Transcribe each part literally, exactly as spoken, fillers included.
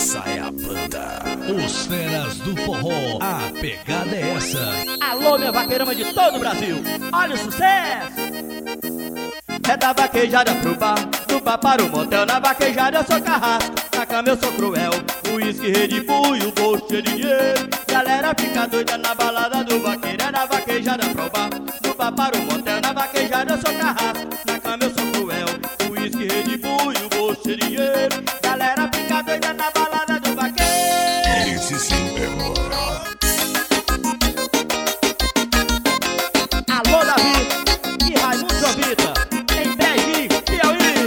Essa é a banda. Os feras do forró, a pegada é essa. Alô, minha vaqueirama de todo o Brasil, olha o sucesso. É da vaquejada pro bar, do bar para o motel. Na vaquejada eu sou carrasco, na cama eu sou cruel. O uísque, Red Bull e o bolso cheio de dinheiro. Galera fica doida na balada do vaqueiro. É da vaquejada pro bar, do bar para o motel. Na vaquejada eu sou carrasco, na cama eu sou cruel. O uísque, Red Bull e o bolso cheio de dinheiro. Galera fica doida na balada do vaqueiro. Esse sim é moral. Alô, Davi e Raimundo Jovita, em Bregi, Piauí.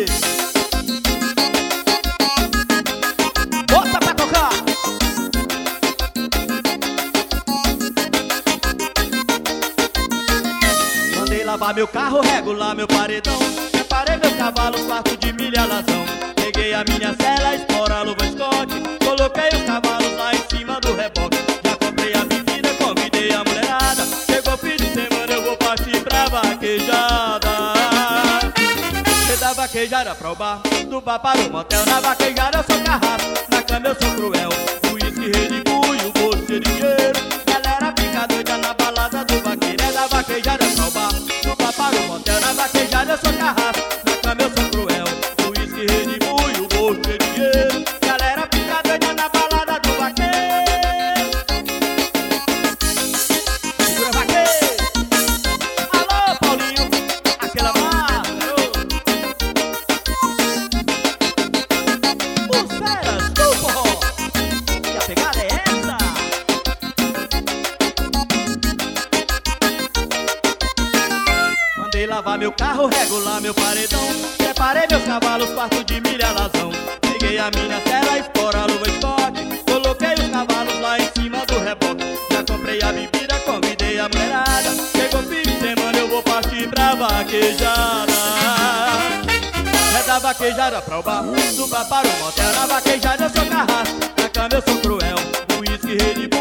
Bota pra tocar. Mandei lavar meu carro, regular meu paredão. Preparei meu cavalo, quarto de milha lazão. Peguei a minha cela, espora, luva, escote. Coloquei os cavalos lá em cima do reboque. Já comprei a bebida, convidei a mulherada. Chegou fim de semana, eu vou partir pra vaquejada. E da vaquejada pra o bar, do bar para o motel. Na vaquejada eu sou carrasco, na cama eu sou cruel. O uísque, Red Bull e o bolso cheio de dinheiro. Galera fica doida na balada do vaqueiro. É da vaquejada pra o bar, do bar para o motel. Na vaquejada eu sou carrasco, na cama eu sou cruel. O uísque, Red Bull e o bolso cheio de dinheiro. Galera fica doida na balada do vaqueiro. Segura vaqueiro. Alô, Paulinho, aquela massa, garoto. Os feras do forró, e a pegada é essa. Mandei lavar meu carro, regular meu paredão. Preparei meus cavalos, quarto de milha lazão. Peguei a minha cela, espora, luva, esporte. Coloquei os cavalos lá em cima do reboque. Já comprei a bebida, convidei a mulherada. Chegou fim de semana, eu vou partir pra vaquejada. É da vaquejada pra o bar, do bar para o motel. Na vaquejada eu sou carrasco, na cama eu sou cruel. O uísque, Red Bull